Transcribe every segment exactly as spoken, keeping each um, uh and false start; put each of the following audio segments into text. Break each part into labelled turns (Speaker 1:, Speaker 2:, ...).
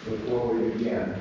Speaker 1: before we begin.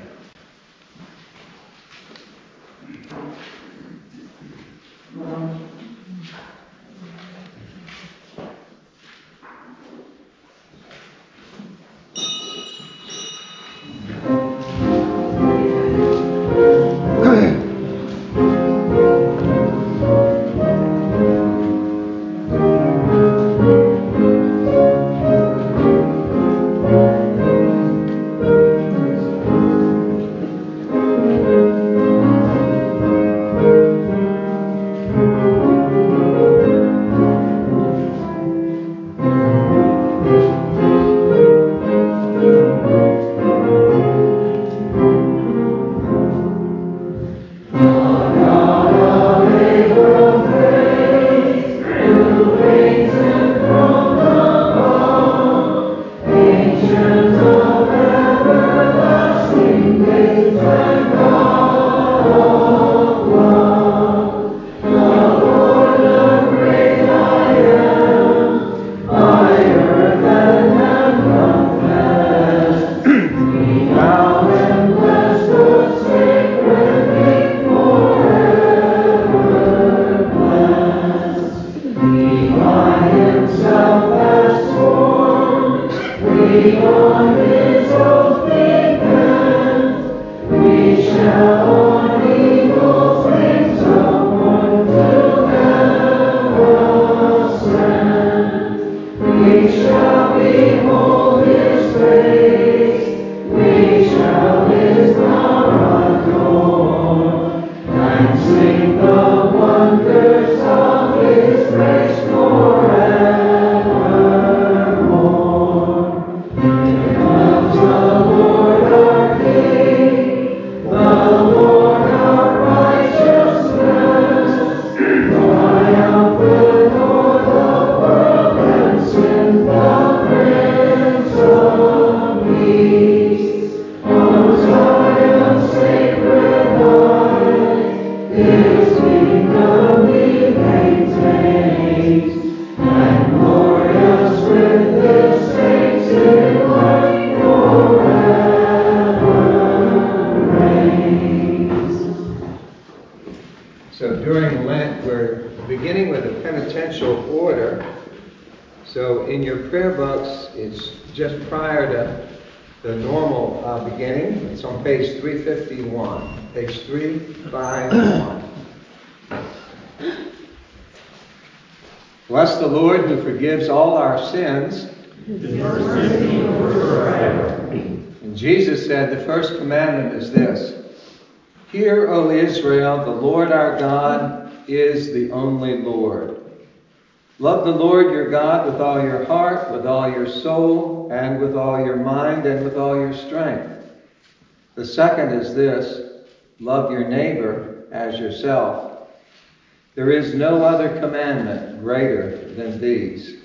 Speaker 1: So during Lent, we're beginning with a penitential order. So in your prayer books, it's just prior to the normal uh, beginning. It's on page three fifty-one. Page three fifty-one. Bless the Lord who forgives all our sins.
Speaker 2: His mercy endures forever.
Speaker 1: And Jesus said, the first commandment is this: Hear, O Israel, the Lord our God is the only Lord. Love the Lord your God with all your heart, with all your soul, and with all your mind, and with all your strength. The second is this: love your neighbor as yourself. There is no other commandment greater than these.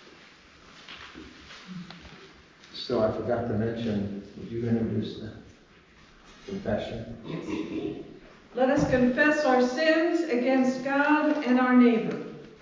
Speaker 1: So I forgot to mention, would you introduce the confession?
Speaker 3: Let us confess our sins against God and our neighbor.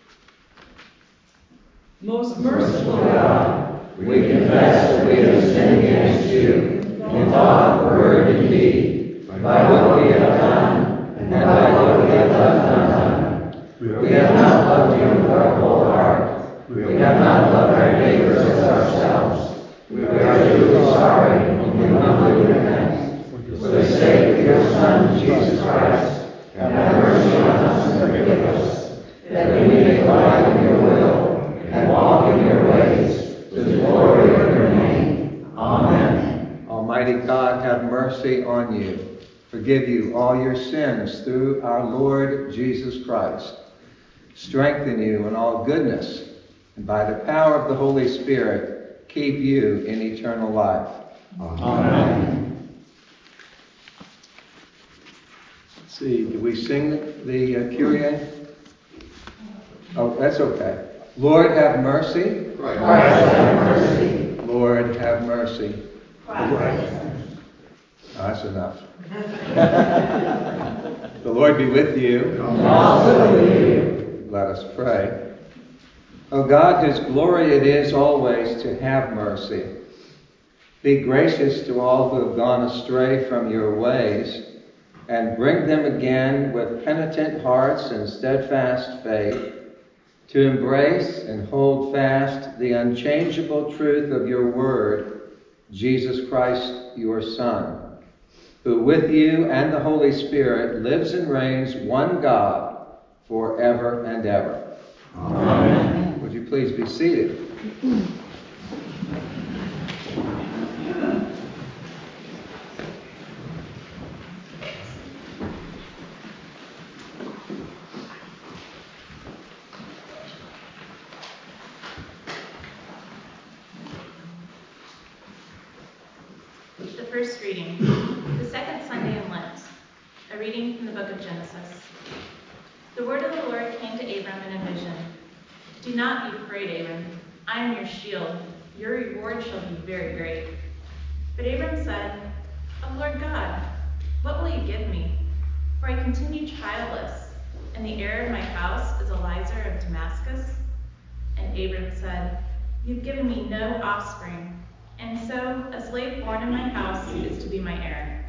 Speaker 3: Most merciful God,
Speaker 2: we confess that we have sinned against you in thought, word, and deed, by what we have done and by what we have left undone. We have not loved you with our whole heart. We have not loved our neighbors as ourselves. We are truly sorry and we humbly repent. For the sake of your Son, Jesus Christ, have mercy on us and forgive us, that we may abide in your will and walk in your ways, to the glory of your name. Amen.
Speaker 1: Almighty God, have mercy on you, forgive you all your sins through our Lord Jesus Christ, strengthen you in all goodness, and by the power of the Holy Spirit, keep you in eternal life.
Speaker 2: Amen.
Speaker 1: Let's see, do we sing the, the uh, Kyrie? Oh, that's okay. Lord, have mercy.
Speaker 2: Christ, have mercy.
Speaker 1: Lord, have mercy.
Speaker 2: Christ.
Speaker 1: Oh, that's enough. The Lord be with you.
Speaker 2: And also with you.
Speaker 1: Let us pray. O God, whose glory it is always to have mercy, Be gracious to all who have gone astray from your ways, and bring them again with penitent hearts and steadfast faith to embrace and hold fast the unchangeable truth of your word, Jesus Christ, your Son, who with you and the Holy Spirit lives and reigns one God forever and ever.
Speaker 2: Amen.
Speaker 1: Would you please be seated?
Speaker 4: The first reading, the second Sunday in Lent, a reading from the book of Genesis. The word of the Lord came to Abram in a vision. Do not be afraid, Abram. I am your shield. Your reward shall be very great. But Abram said, O Lord God, what will you give me? For I continue childless, and the heir of my house is Eliezer of Damascus. And Abram said, You've given me no offspring, and so a slave born in my house is to be my heir.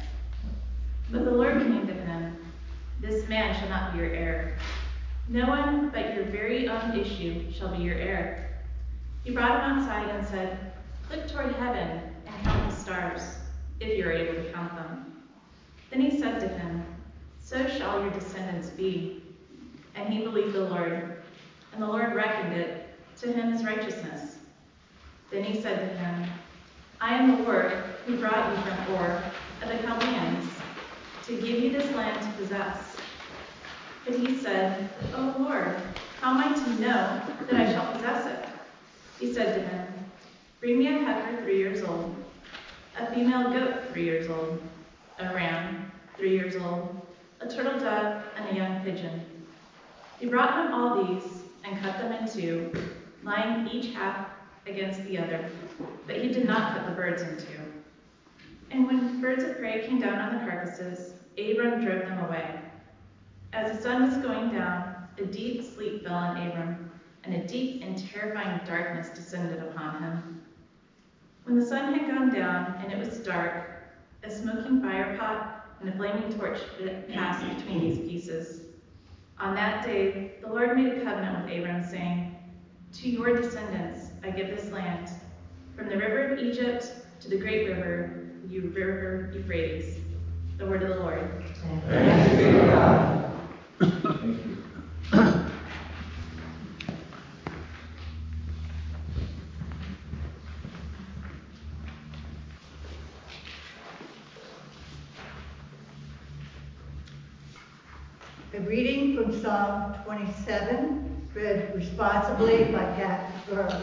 Speaker 4: But the Lord came to him, This man shall not be your heir. No one but your very own issue shall be your heir. He brought him outside and said, Look toward heaven and count the stars, if you are able to count them. Then he said to him, So shall your descendants be. And he believed the Lord, and the Lord reckoned it to him as righteousness. Then he said to him, I am the Lord who brought you from Ur of the Chaldeans to give you this land to possess. But he said, O Lord, how am I to know that I shall possess it? He said to him, Bring me a heifer three years old, a female goat three years old, a ram three years old, a turtle dove, and a young pigeon. He brought him all these and cut them in two, lying each half against the other, but he did not cut the birds in two. And when birds of prey came down on the carcasses, Abram drove them away. As the sun was going down, a deep sleep fell on Abram, and a deep and terrifying darkness descended upon him. When the sun had gone down and it was dark, a smoking fire pot and a flaming torch passed between these pieces. On that day, the Lord made a covenant with Abram, saying, To your descendants I give this land, from the river of Egypt to the great river, the river Euphrates. The word of the Lord.
Speaker 2: Thanks be to God.
Speaker 5: A reading from Psalm twenty-seven, read responsibly by Pat Burrows.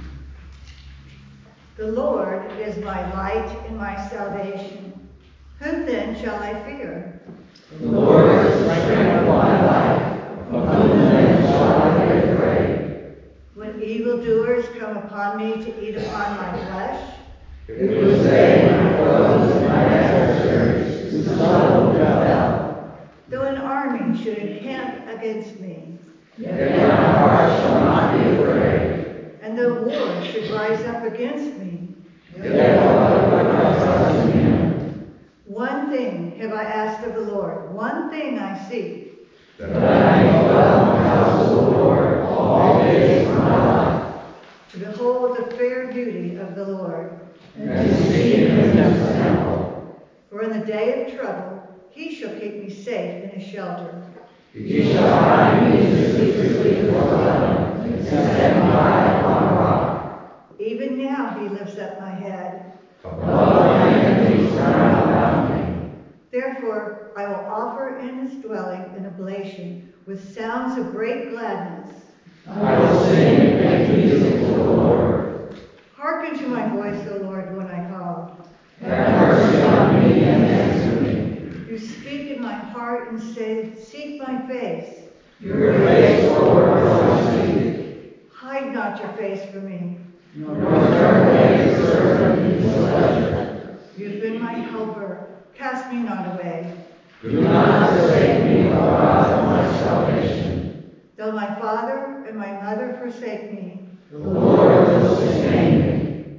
Speaker 5: The Lord is my light and my salvation. Whom then shall I fear?
Speaker 2: The Lord is the strength of my life. Of whom then shall I be afraid?
Speaker 5: When evildoers come upon me to eat upon my flesh,
Speaker 2: It was they, my foes and my adversaries, who stumbled and fell.
Speaker 5: though an army should encamp against me,
Speaker 2: Yet my heart shall not be afraid.
Speaker 5: and though war should rise up against me,
Speaker 2: Yet I'll put my trust in Him.
Speaker 5: one thing have I asked of the Lord, one thing I seek,
Speaker 2: That I may dwell in the house of the Lord all the days of my life,
Speaker 5: to behold the fair beauty of the Lord.
Speaker 2: and to seek Him in His temple.
Speaker 5: For in the day of trouble he shall keep me safe in his shelter.
Speaker 2: He shall hide me in His secret dwelling, and set me high upon a rock.
Speaker 5: Even now he lifts up my head.
Speaker 2: Above my enemies round about me.
Speaker 5: Therefore I will offer in his dwelling an oblation with sounds of great gladness.
Speaker 2: I will sing and make music to the Lord.
Speaker 5: Hearken to my voice, O Lord, when I call.
Speaker 2: Have mercy on me and answer me.
Speaker 5: You speak in my heart and say, Seek my face.
Speaker 2: Your face, Lord, will I seek.
Speaker 5: Hide not your face from me.
Speaker 2: Nor turn away your servant in displeasure.
Speaker 5: You have been my helper. Cast me not away.
Speaker 2: Do not forsake me, O God of my salvation.
Speaker 5: Though my father and my mother forsake me,
Speaker 2: The Lord will sustain me.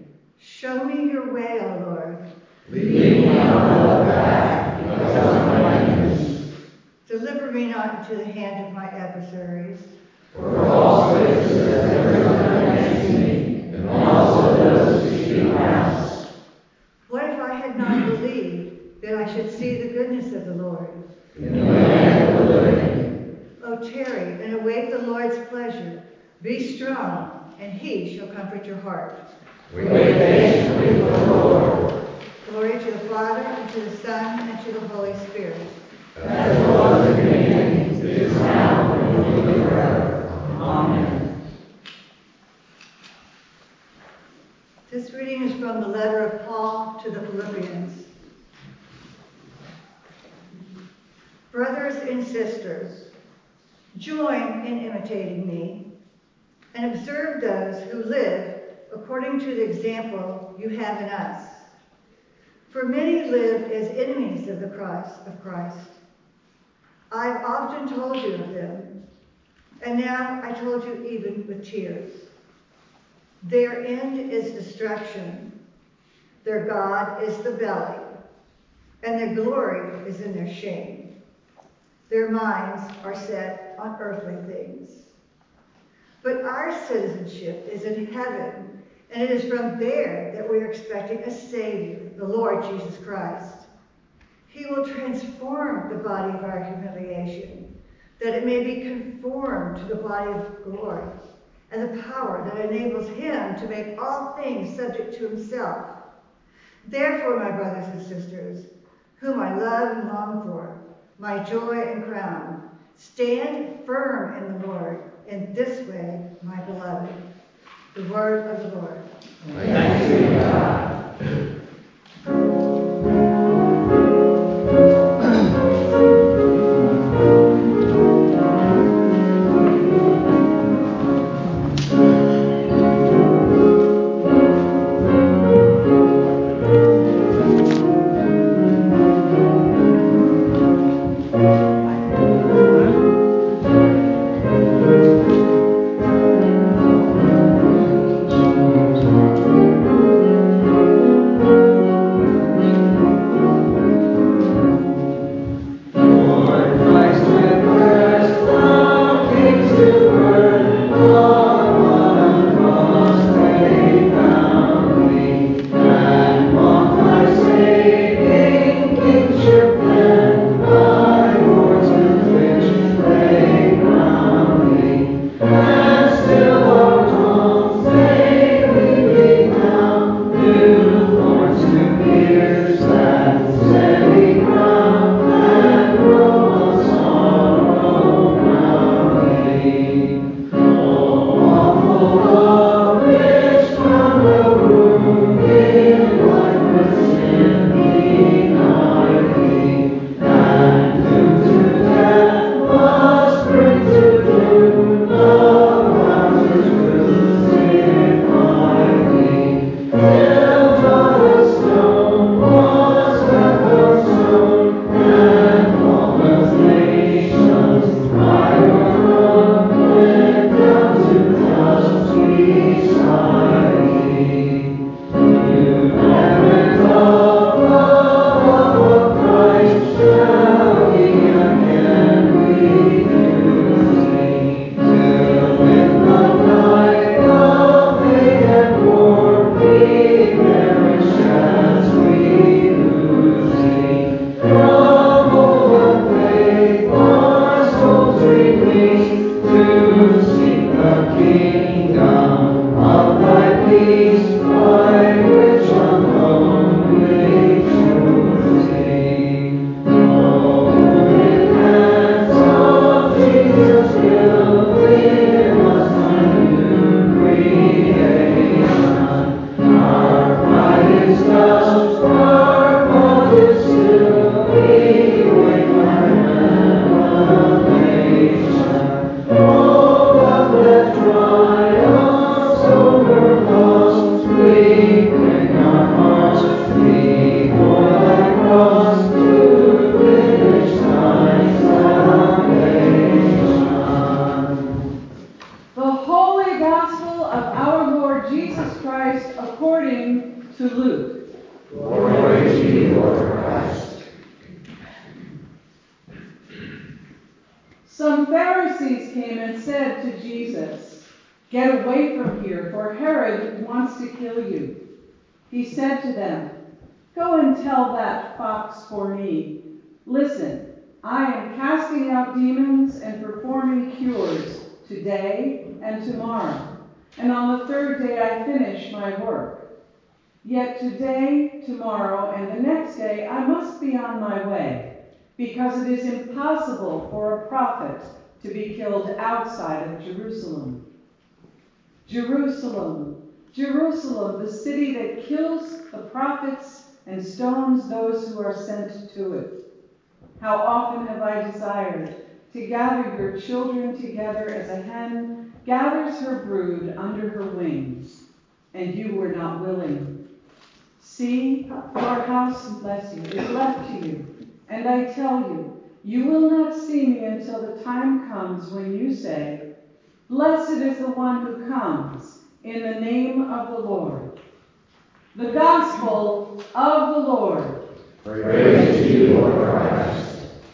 Speaker 5: Show me your way, O Lord.
Speaker 2: Lead me on the path because of my enemies.
Speaker 5: Deliver me not into the hand of my adversaries.
Speaker 2: For false witnesses have risen up against me, and also those who speak malice.
Speaker 5: What if I had not believed that I should see the goodness of the Lord?
Speaker 2: In the land of the living.
Speaker 5: O tarry and await the Lord's pleasure. Be strong, and he shall comfort your heart.
Speaker 2: Wait patiently for the Lord.
Speaker 5: Glory to the Father, and to the Son, and to the Holy Spirit.
Speaker 2: As it was in the beginning, is now, and will be forever. Amen.
Speaker 5: This reading is from the letter of Paul to the Philippians. Brothers and sisters, join in imitating me, and observe those who live according to the example you have in us. For many live as enemies of the cross of Christ. I've often told you of them, and now I told you even with tears. Their end is destruction. Their God is the belly, and their glory is in their shame. Their minds are set on earthly things. But our citizenship is in heaven, and it is from there that we are expecting a Savior, the Lord Jesus Christ. He will transform the body of our humiliation, that it may be conformed to the body of glory, and the power that enables him to make all things subject to himself. Therefore, my brothers and sisters, whom I love and long for, my joy and crown, stand firm in the Lord. In this way, my beloved. The word of the Lord.
Speaker 2: Thanks be to God.
Speaker 3: came and said to Jesus, "Get away from here, for Herod wants to kill you." He said to them, "Go and tell that fox for me. Listen, I am casting out demons and performing cures today and tomorrow, and on the third day I finish my work. Yet today, tomorrow, and the next day I must be on my way, because it is impossible for a prophet to be killed outside of Jerusalem. Jerusalem, Jerusalem, the city that kills the prophets and stones those who are sent to it. How often have I desired to gather your children together as a hen gathers her brood under her wings, and you were not willing. See, your house, bless you, is left to you, and I tell you, you will not see me until the time comes when you say, 'Blessed is the one who comes in the name of the Lord.'" The Gospel of the Lord.
Speaker 2: Praise to you, Lord Christ.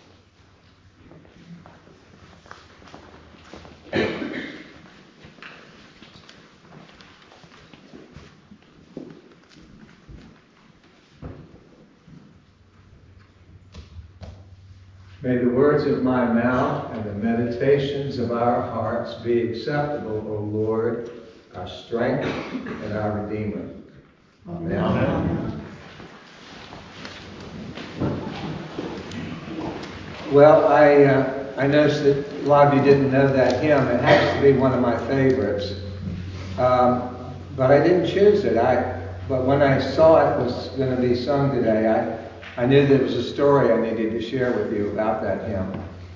Speaker 1: May the words of my mouth and the meditations of our hearts be acceptable, O Lord, our strength and our Redeemer. Amen. Amen. Well, I uh, I noticed that a lot of you didn't know that hymn. It happens to be one of my favorites, um, but I didn't choose it. I but when I saw it was going to be sung today, I. I knew there was a story I needed to share with you about that hymn.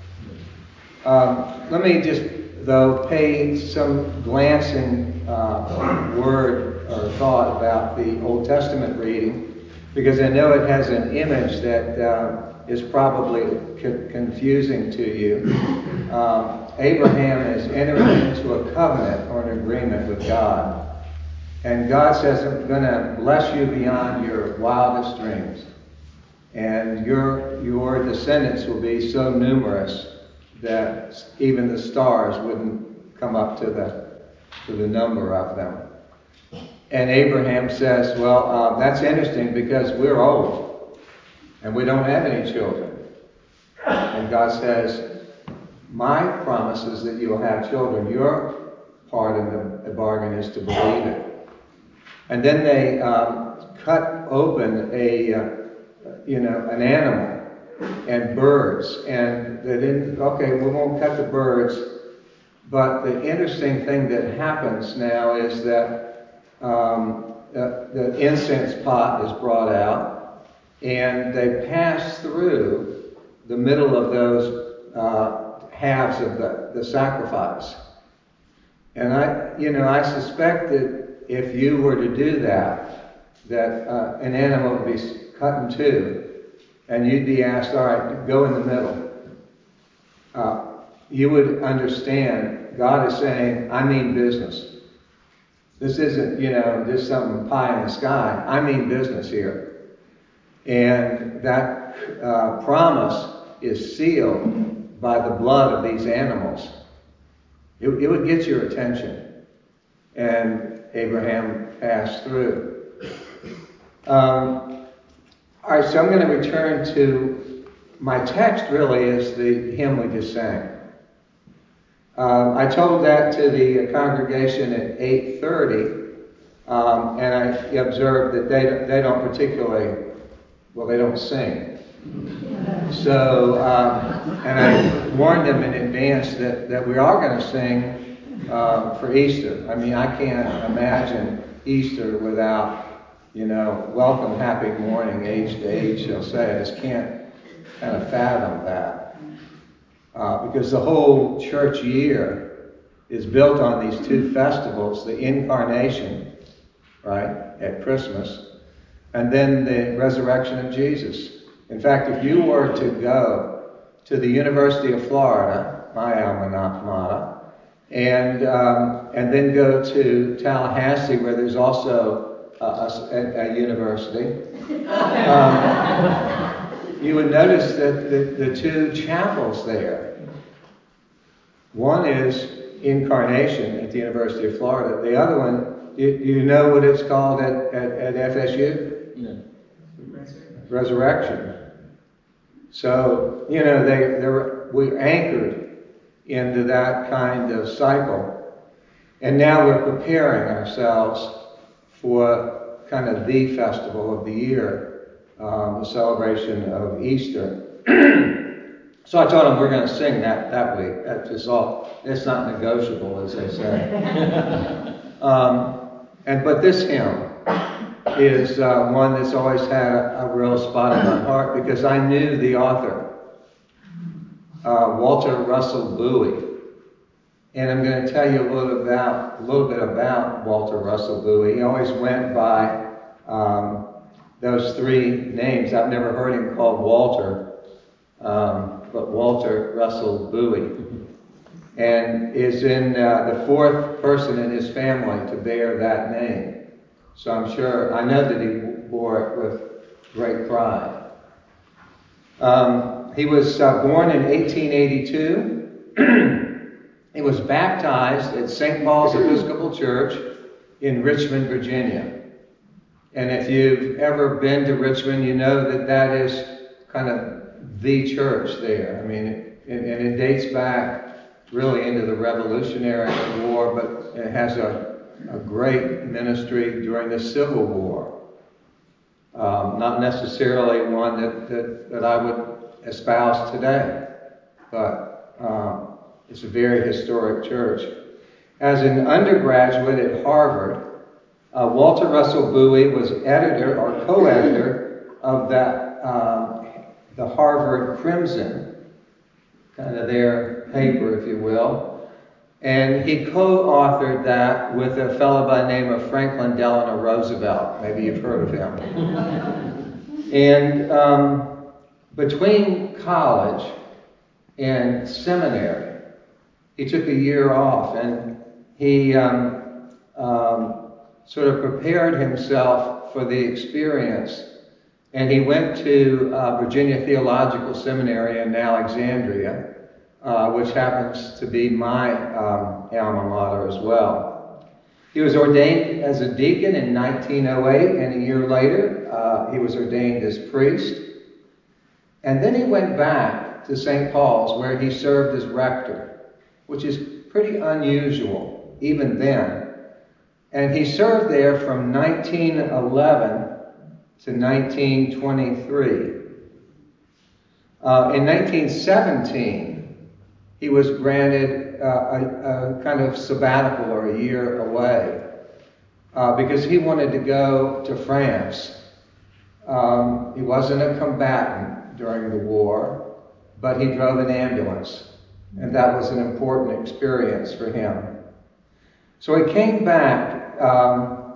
Speaker 1: Um, let me just, though, pay some glancing uh, word or thought about the Old Testament reading, because I know it has an image that uh, is probably co- confusing to you. Um, Abraham is entering into a covenant or an agreement with God. And God says, "I'm going to bless you beyond your wildest dreams. And your your descendants will be so numerous that even the stars wouldn't come up to the to the number of them." And Abraham says, "Well, uh, that's interesting because we're old and we don't have any children." And God says, "My promise is that you'll have children. Your part of the, the bargain is to believe it." And then they um, cut open a uh, you know, an animal and birds. And they didn't, okay, we won't cut the birds. But the interesting thing that happens now is that um, uh, the incense pot is brought out, and they pass through the middle of those uh, halves of the, the sacrifice. And I, you know, I suspect that if you were to do that, that uh, an animal would be cut in two, and you'd be asked, "All right, go in the middle." Uh, you would understand God is saying, "I mean business. This isn't, you know, just some pie in the sky. I mean business here." And that uh, promise is sealed by the blood of these animals. It, it would get your attention. And Abraham passed through. Um, All right, so I'm going to return to my text. Really is the hymn we just sang. Um, I told that to the congregation at eight thirty, um, and I observed that they they don't particularly, well, they don't sing. So, um, and I warned them in advance that, that we are going to sing uh, for Easter. I mean, I can't imagine Easter without, you know, "Welcome, happy morning, age to age shall say." I just can't kind of fathom that. Uh, because the whole church year is built on these two festivals, the Incarnation, right, at Christmas, and then the resurrection of Jesus. In fact, if you were to go to the University of Florida, my alma mater, and, um, and then go to Tallahassee, where there's also A, a, a university, um, you would notice that the, the two chapels there One is Incarnation at the University of Florida. The other one, do you, do you know what it's called at, at, at F S U?
Speaker 2: No.
Speaker 1: Resurrection. So, you know, they, they're, we're anchored into that kind of cycle. And now we're preparing ourselves for kind of the festival of the year, um, the celebration of Easter. So I told him we're going to sing that that week. That's just all. It's not negotiable, as they say. um, and but this hymn is uh, one that's always had a, a real spot in my heart because I knew the author, uh, Walter Russell Bowie, and I'm going to tell you a little about a little bit about Walter Russell Bowie. He always went by um, those three names. I've never heard him called Walter. Um, but Walter Russell Bowie, and is in uh, the fourth person in his family to bear that name. So I'm sure, I know that he bore it with great pride. Um, he was uh, born in eighteen eighty-two. He was baptized at Saint Paul's Episcopal Church in Richmond, Virginia. And if you've ever been to Richmond, you know that that is kind of the church there. I mean, it, and, and it dates back really into the Revolutionary War, but it has a, a great ministry during the Civil War. Um, not necessarily one that, that, that I would espouse today, but um, it's a very historic church. As an undergraduate at Harvard, uh, Walter Russell Bowie was editor or co-editor of that um, the Harvard Crimson, kind of their paper, if you will. And he co-authored that with a fellow by the name of Franklin Delano Roosevelt. Maybe you've heard of him. And um, between college and seminary, he took a year off and he um, um, sort of prepared himself for the experience. And he went to uh, Virginia Theological Seminary in Alexandria, uh, which happens to be my um, alma mater as well. He was ordained as a deacon in nineteen oh eight, and a year later uh, he was ordained as priest. And then he went back to Saint Paul's, where he served as rector, which is pretty unusual even then. And he served there from nineteen eleven to nineteen twenty-three. Uh, in nineteen seventeen, he was granted uh, a, a kind of sabbatical or a year away uh, because he wanted to go to France. Um, he wasn't a combatant during the war, but he drove an ambulance, and that was an important experience for him. So he came back um,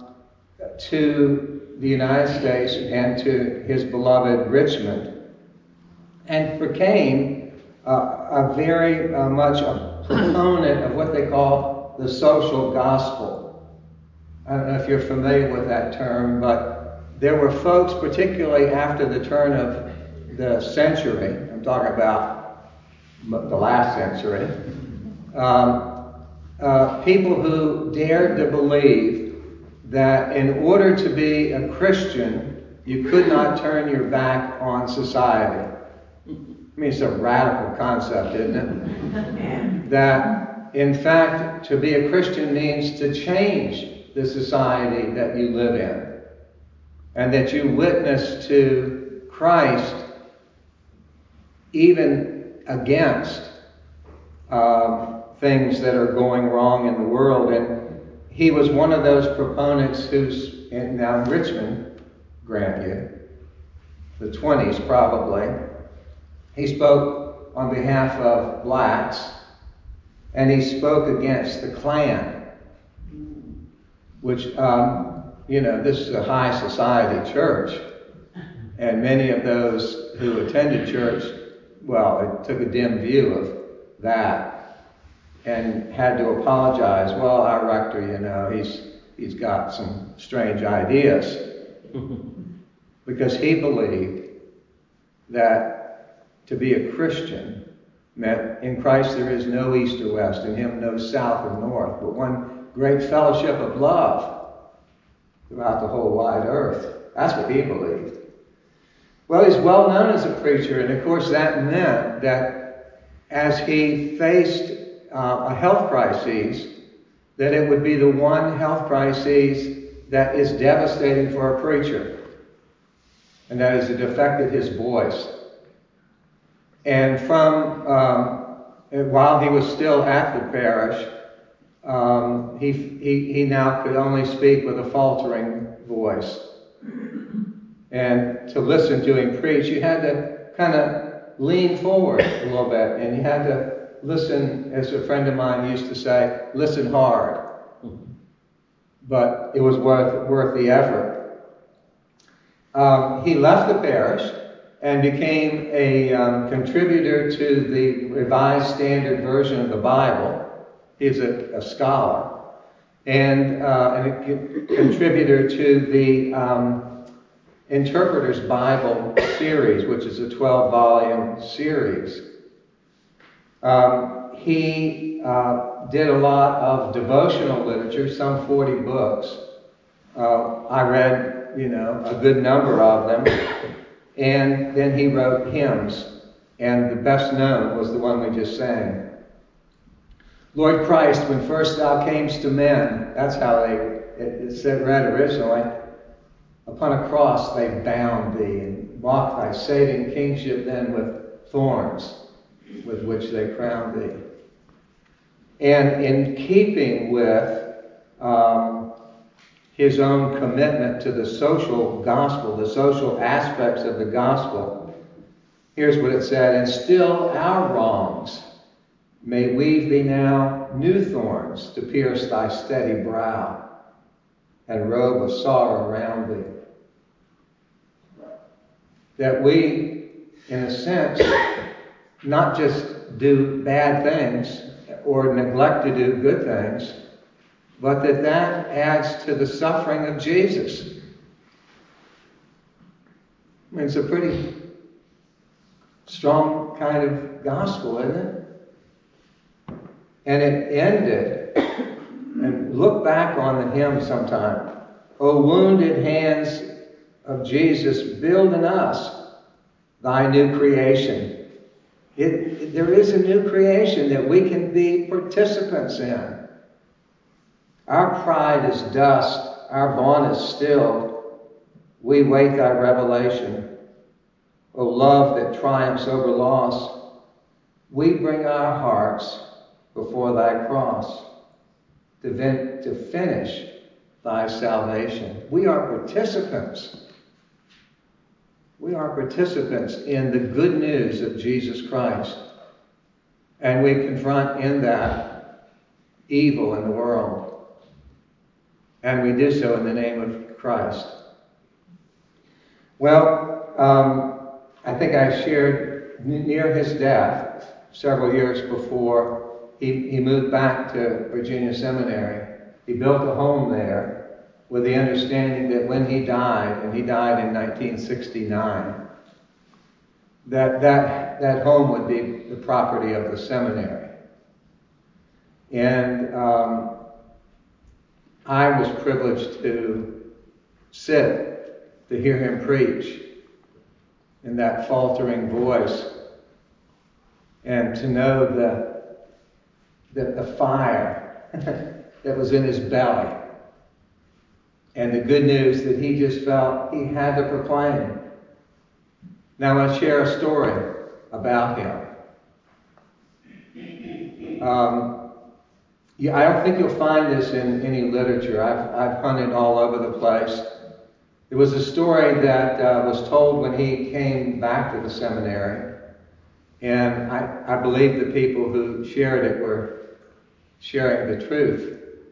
Speaker 1: to the United States and to his beloved Richmond, and became uh, a very uh, much a proponent of what they call the social gospel. I don't know if you're familiar with that term, but there were folks, particularly after the turn of the century, I'm talking about the last century, um, uh, people who dared to believe that in order to be a Christian, you could not turn your back on society. I mean, it's a radical concept, isn't it? That, in fact, to be a Christian means to change the society that you live in, and that you witness to Christ even against um, things that are going wrong in the world. And he was one of those proponents who's, now in Richmond, grant you, the twenties probably, he spoke on behalf of blacks, and he spoke against the Klan, which, um, you know, this is a high society church, and many of those who attended church, well, it took a dim view of that and had to apologize. Well, our rector, you know, he's he's got some strange ideas, because he believed that to be a Christian meant in Christ there is no east or west, in him no south or north, but one great fellowship of love throughout the whole wide earth. That's what he believed. Well, he's well known as a preacher, and of course that meant that as he faced uh, a health crisis, that it would be the one health crisis that is devastating for a preacher, and that is it affected his voice. And from um, while he was still at the parish, um, he, he he now could only speak with a faltering voice. And to listen to him preach, you had to kind of lean forward a little bit, and you had to listen, as a friend of mine used to say, listen hard. But it was worth worth the effort. Um, he left the parish and became a um, contributor to the Revised Standard Version of the Bible. He's a, a scholar. And, uh, and a co- contributor to the um, Interpreter's Bible series, which is a twelve-volume series. Um, he uh, did a lot of devotional literature, some forty books. Uh, I read, you know, a good number of them. And then he wrote hymns, and the best known was the one we just sang. Lord Christ, when first thou camest to men, that's how they it, it said read originally. Upon a cross they bound thee, and mocked thy saving kingship then with thorns, with which they crowned thee. And in keeping with um, his own commitment to the social gospel, the social aspects of the gospel, here's what it said: and still our wrongs may weave thee now new thorns to pierce thy steady brow, and robe of sorrow around thee. That we, in a sense, not just do bad things or neglect to do good things, but that that adds to the suffering of Jesus. I mean, it's a pretty strong kind of gospel, isn't it? And it ended, and look back on the hymn sometime. O wounded hands of Jesus, build in us thy new creation. It, it, there is a new creation that we can be participants in. Our pride is dust, our vaunt is still. We wait thy revelation. O love that triumphs over loss, we bring our hearts before thy cross to, vin- to finish thy salvation. We are participants. We are participants in the good news of Jesus Christ. And we confront in that evil in the world. And we do so in the name of Christ. Well, um, I think I shared n- near his death, several years before, he, he moved back to Virginia Seminary. He built a home there with the understanding that when he died, and he died in nineteen sixty-nine, that that, that home would be the property of the seminary. And um, I was privileged to sit to hear him preach in that faltering voice, and to know the, the, the fire that was in his belly, and the good news that he just felt he had to proclaim. Now I want to share a story about him. Um, yeah, I don't think you'll find this in any literature. I've, I've hunted all over the place. It was a story that uh, was told when he came back to the seminary. And I, I believe the people who shared it were sharing the truth.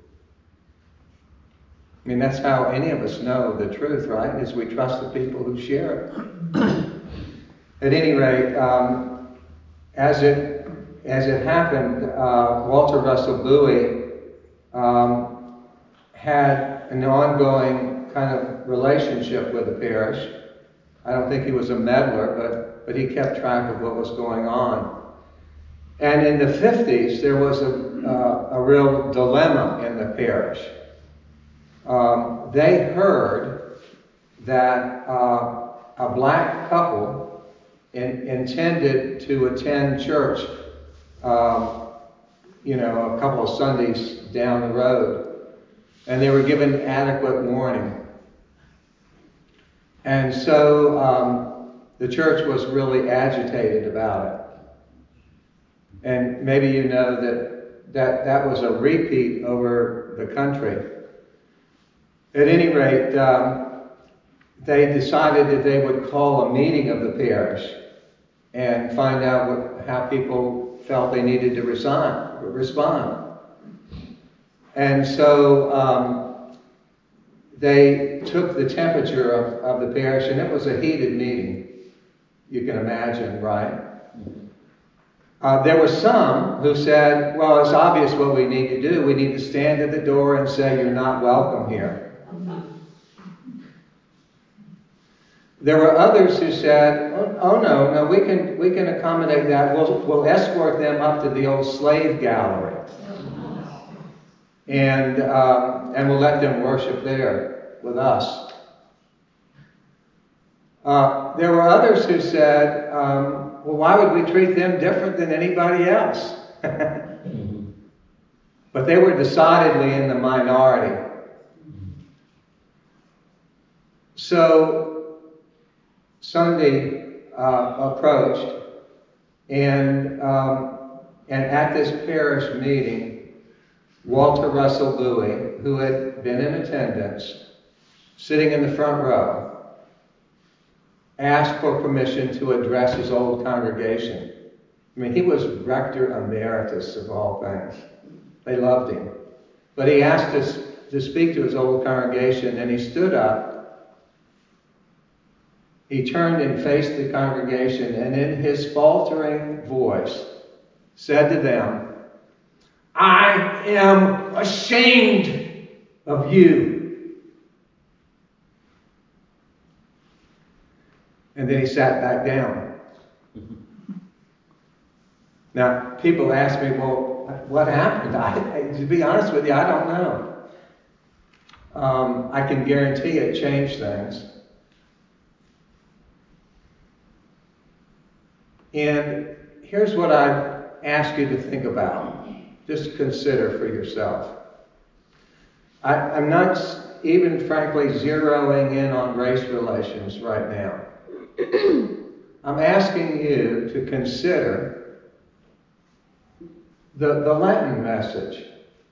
Speaker 1: I mean, that's how any of us know the truth, right? Is we trust the people who share it. At any rate, um, as it as it happened, uh, Walter Russell Bowie um, had an ongoing kind of relationship with the parish. I don't think he was a meddler, but but he kept track of what was going on. And in the fifties, there was a, uh, a real dilemma in the parish. Um, they heard that uh, a black couple in, intended to attend church, um, you know, a couple of Sundays down the road, and they were given adequate warning. And so um, the church was really agitated about it. And maybe you know that that, that was a repeat over the country. At any rate, um, they decided that they would call a meeting of the parish and find out what, how people felt they needed to resign, respond. And so um, they took the temperature of, of the parish, and it was a heated meeting. You can imagine, right? Uh, there were some who said, well, it's obvious what we need to do. We need to stand at the door and say, you're not welcome here. There were others who said, oh, oh no, no, we can we can accommodate that. We'll, we'll escort them up to the old slave gallery. And, um, and we'll let them worship there with us. Uh, there were others who said, um, well, why would we treat them different than anybody else? But they were decidedly in the minority. So Sunday uh, approached, and, um, and at this parish meeting, Walter Russell Bowie, who had been in attendance, sitting in the front row, asked for permission to address his old congregation. I mean, he was rector emeritus of all things. They loved him. But he asked us to speak to his old congregation, and he stood up. He turned and faced the congregation, and in his faltering voice said to them, I am ashamed of you. And then he sat back down. Now, people ask me, well, what happened? I, I, to be honest with you, I don't know. Um, I can guarantee it changed things. And here's what I ask you to think about. Just consider for yourself. I, I'm not even, frankly, zeroing in on race relations right now. I'm asking you to consider the, the Lenten message.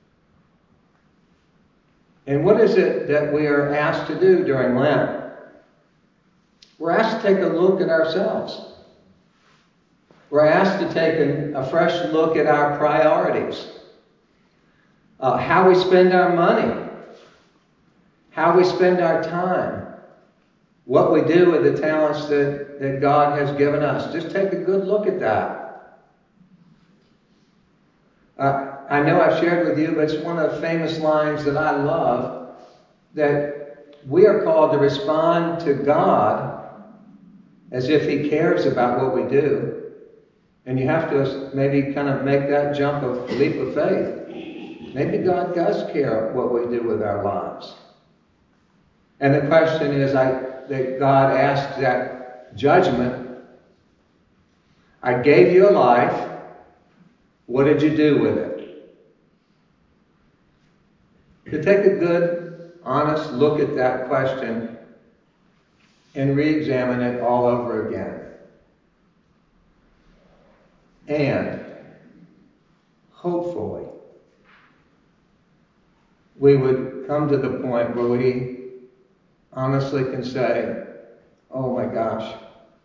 Speaker 1: And what is it that we are asked to do during Lent? We're asked to take a look at ourselves. We're asked to take a, a fresh look at our priorities, uh, how we spend our money, how we spend our time, what we do with the talents that, that God has given us. Just take a good look at that. Uh, I know I've shared with you, but it's one of the famous lines that I love, that we are called to respond to God as if He cares about what we do. And you have to maybe kind of make that jump of leap of faith. Maybe God does care what we do with our lives. And the question is I, that God asks that judgment. I gave you a life. What did you do with it? To take a good, honest look at that question and re-examine it all over again. And hopefully, we would come to the point where we honestly can say, oh my gosh,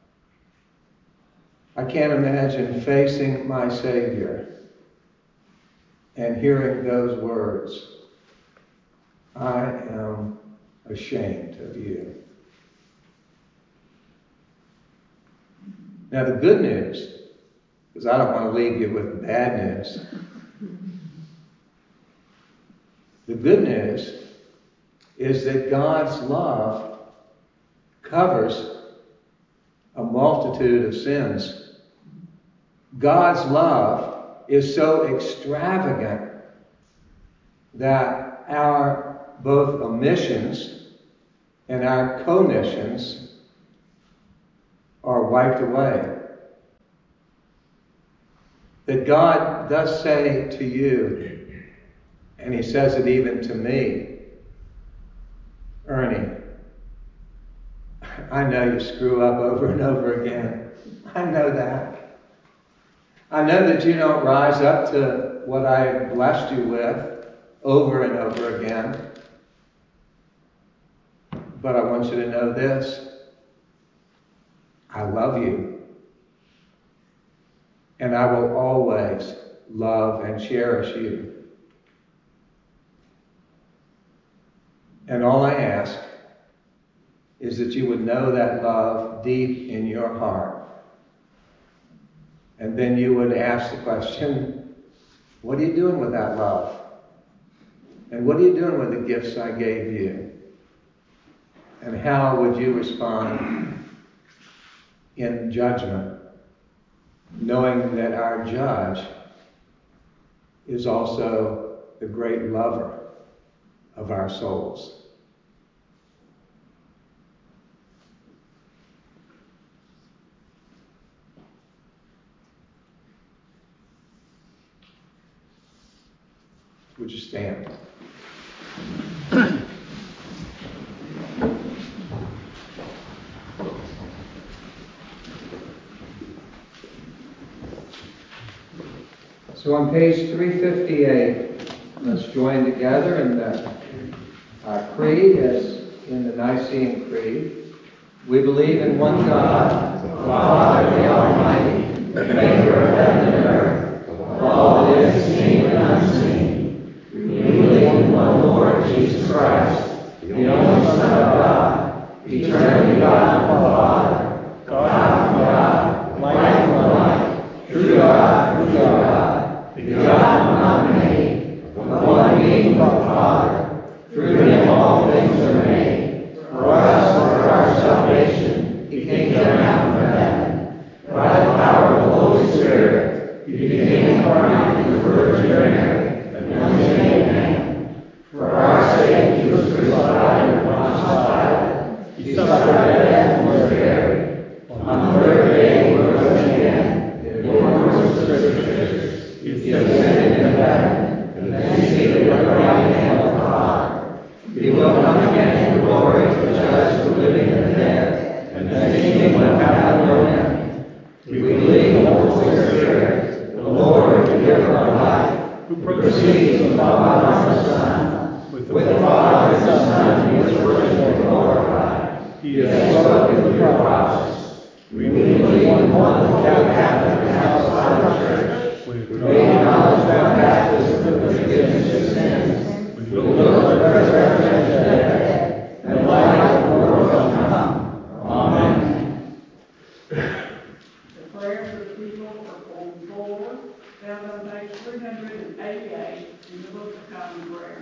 Speaker 1: I can't imagine facing my Savior and hearing those words, I am ashamed of you. Now the good news, because I don't want to leave you with the bad news. The good news is that God's love covers a multitude of sins. God's love is so extravagant that our both omissions and our commissions are wiped away. That God does say to you, and he says it even to me, Ernie, I know you screw up over and over again. I know that. I know that you don't rise up to what I blessed you with over and over again. But I want you to know this. I love you. And I will always love and cherish you. And all I ask is that you would know that love deep in your heart. And then you would ask the question, what are you doing with that love? And what are you doing with the gifts I gave you? And how would you respond in judgment, knowing that our judge is also the great lover of our souls? Would you stand? So on page three fifty-eight, let's join together in the uh, creed as in the Nicene Creed. We believe in one God, the Father, the Almighty, the maker of heaven and earth, of all that is seen and unseen. We believe in one Lord Jesus Christ, the only Son of God, eternally God from the Father, God from God, light from light, true God from true God, begotten, not made, one being from the Father. Through him all things are made. For us, for our salvation, he came down from heaven. By the power of the Holy Spirit, he became incarnate in the Virgin Mary, and was made man. For our sake, he was crucified under Pontius Pilate. He suffered death and was buried. On the third day, he rose again, in accordance with the Scriptures. He ascended into heaven, and is seated at the right hand of the Father. He will come again in glory to judge the living and the dead, and his kingdom will have no end. We believe in the Holy Spirit, the Lord and giver of life, who proceeds from the Father and the Son. With the Father and the Son, he is worshiped and glorified. He has spoken through the prophets. We believe in one Holy Catholic and Apostolic Church. We acknowledge that baptism for the forgiveness of sins. We look for the resurrection of the dead, and the life of the world to come. Amen.
Speaker 3: The prayers of the people are formed forward, found on page three hundred eighty-eight in the Book of Common Prayer.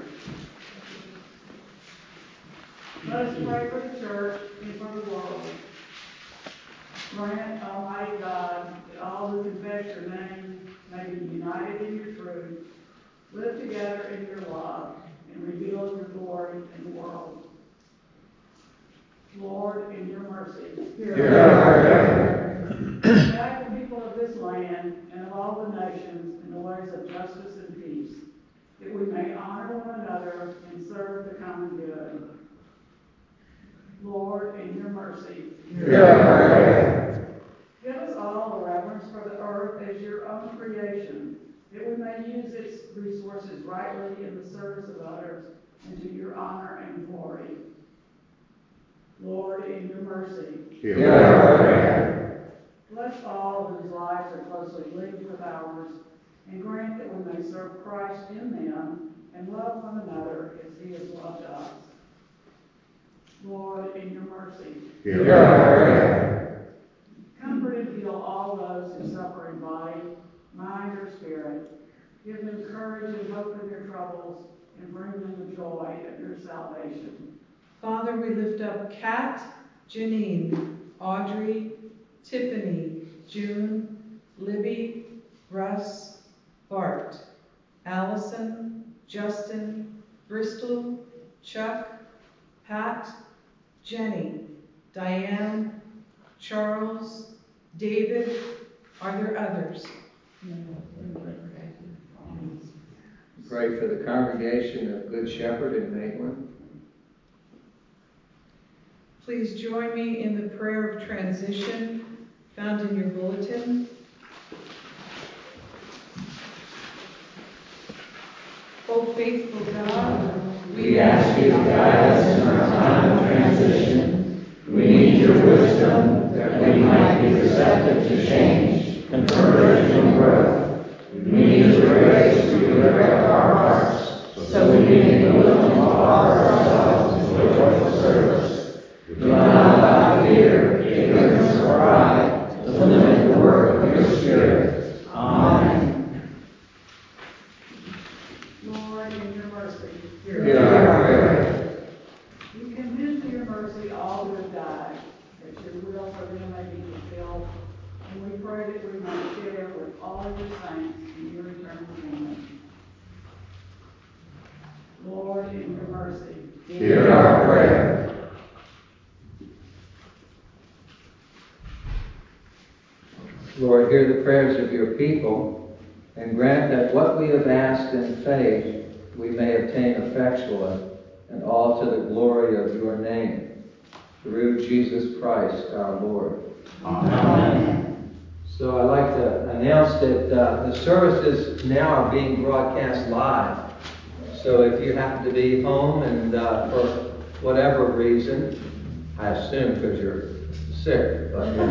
Speaker 3: Let us pray for the church and for the world. Grant, Almighty God, that all who confess your name may be united in your truth, live together in your love, and reveal your glory in the world. Lord, in your mercy, hear our prayer. Guide the people of this land and of all the nations in the ways of justice and peace, that we may honor one another and serve the common good. Lord, in your mercy, hear our prayer. Give us all a reverence for the earth as your own creation, that we may use its resources rightly in the service of others and to your honor and glory. Lord, in your mercy, hear our prayer. Bless all whose lives are closely linked with ours, and grant that we may serve Christ in them and love one another as he has loved us. Lord, in your mercy, hear our prayer. Comfort and heal all those who suffer in body, mind, or spirit. Give them courage and hope in their troubles, and bring them the joy of your salvation. Father, we lift up Kat, Janine, Audrey, Tiffany, June, Libby, Russ, Bart, Allison, Justin, Bristol, Chuck, Pat, Jenny, Diane, Charles, David. Are there others?
Speaker 1: Pray for the congregation of Good Shepherd in Maitland.
Speaker 3: Please join me in the prayer of transition found in your bulletin. O faithful God,
Speaker 2: We ask you to guide us in our time of transition. We need your wisdom that we might be receptive to change, conversion, and growth. We need your grace to direct our hearts so we may be willing to offer ourselves in joyful service. Do not allow fear, ignorance, or pride to limit the work of your Spirit. Amen.
Speaker 3: Lord, in your mercy,
Speaker 2: Hear our prayer.
Speaker 3: we commend to your mercy all who have died, that your will for them may be fulfilled, and we pray that we might share with all your saints in your eternal kingdom. Lord, in your mercy,
Speaker 2: Hear our prayer.
Speaker 1: Lord, hear the prayers of your people, and grant that what we have asked in faith we may obtain effectually, and all to the glory of your name, through Jesus Christ our Lord.
Speaker 2: Amen.
Speaker 1: So I'd like to announce that uh, the services now are being broadcast live. So if you happen to be home and uh, for whatever reason, I assume because you're sick, but um,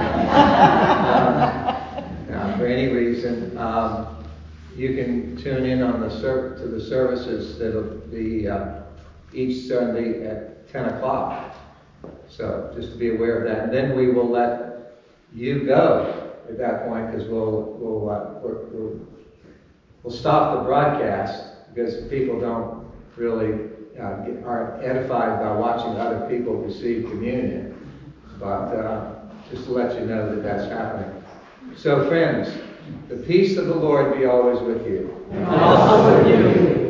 Speaker 1: uh, for any reason, um, you can tune in on the ser- to the services that'll be uh, each Sunday at ten o'clock. So just to be aware of that. And then we will let you go at that point, because we'll we'll, uh, we'll we'll we'll stop the broadcast because people don't really uh, get, aren't edified by watching other people receive communion. But uh, just to let you know that that's happening. So friends, the peace of the Lord be always with you.
Speaker 2: And also with you.